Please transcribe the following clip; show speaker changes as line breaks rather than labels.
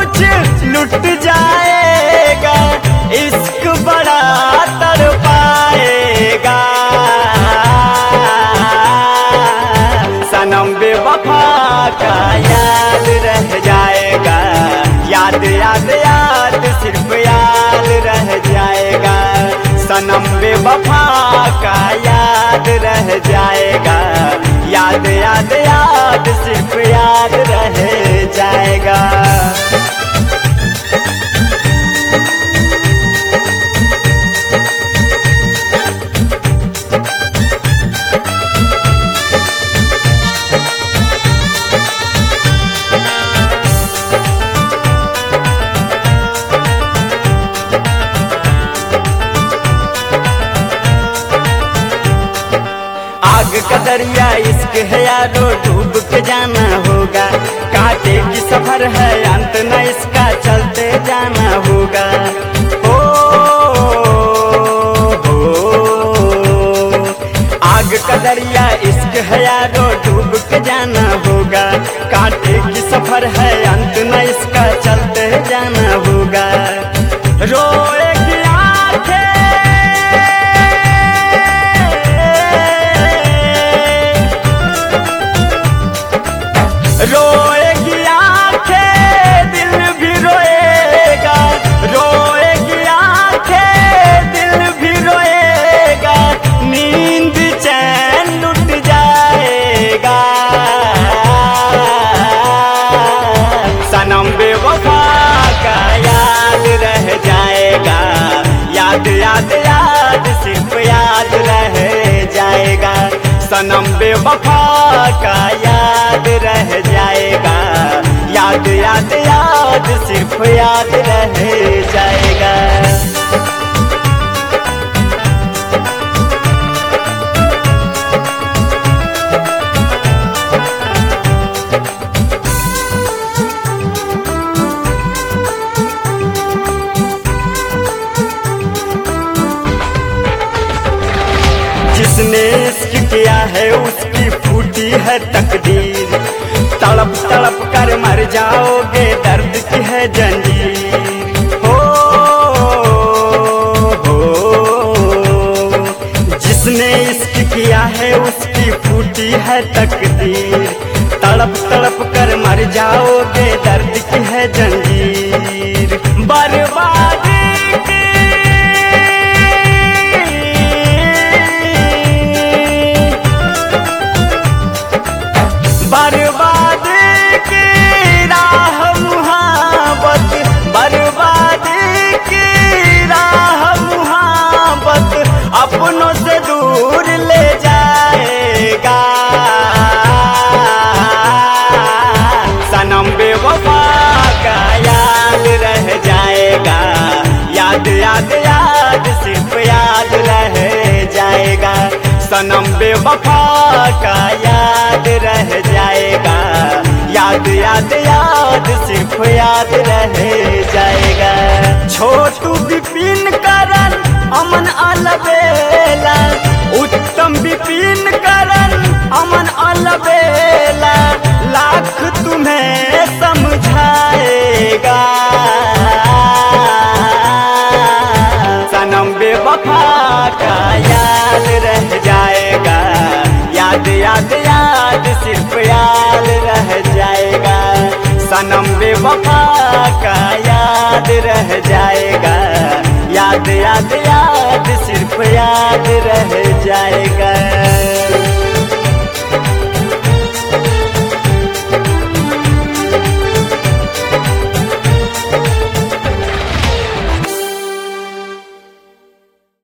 कुछ लुट जाएगा, इश्क बड़ा तड़पाएगा। सनम बेवफा का याद रह जाएगा, याद याद याद सिर्फ याद रह जाएगा। सनम बेवफा का याद रह जाएगा, याद याद याद सिर्फ याद रह जाएगा। आग का दरिया इश्क है यारो, डूब के जाना होगा। कांटे की सफर है, अंत न इसका चलते जाना होगा। आग का दरिया इश्क है यारो, डूब के जाना होगा। कांटे की सफर है, अंत न इसका चलते जाना होगा। रोएगी आंखें, रोएगी आंखें, दिल भी रोएगा। रोएगी आंखें, दिल भी रोएगा। नींद चैन लुट जाएगा। सनम बेवफा का याद रह जाएगा, याद याद याद सिर्फ याद रह जाएगा। सनम बेवफा का याद रह जाएगा, याद याद याद सिर्फ याद रह जाएगा। जिसने इश्क किया है उसकी फूटी है तकदीर। तड़प तड़प कर मर जाओगे, दर्द की है जंजीर। हो जिसने इश्क किया है उसकी फूटी है तकदीर। तड़प तड़प कर मर जाओगे, दर्द की है जंजीर। बर्बादी बर्बादी की राह मुहाबत, बर्बादी की राह मुहाबत अपनों से दूर ले जाएगा। सनम बेवफा का याद रह जाएगा, याद याद याद सिर्फ याद रह जाएगा। सनम बेवफा का याद रह जाएगा, याद याद याद सिर्फ याद रह जाएगा। छोटू विपिन करण अमन अलबेला, उत्तम विपिन करण अमन अलबेला। लाख तुम्हें समझाएगा। सनम बेवफा का याद रह जाएगा, याद याद याद सिर्फ याद रह जाएगा। सनम बेवफा का याद रह जाएगा, याद याद याद सिर्फ याद रह जाएगा।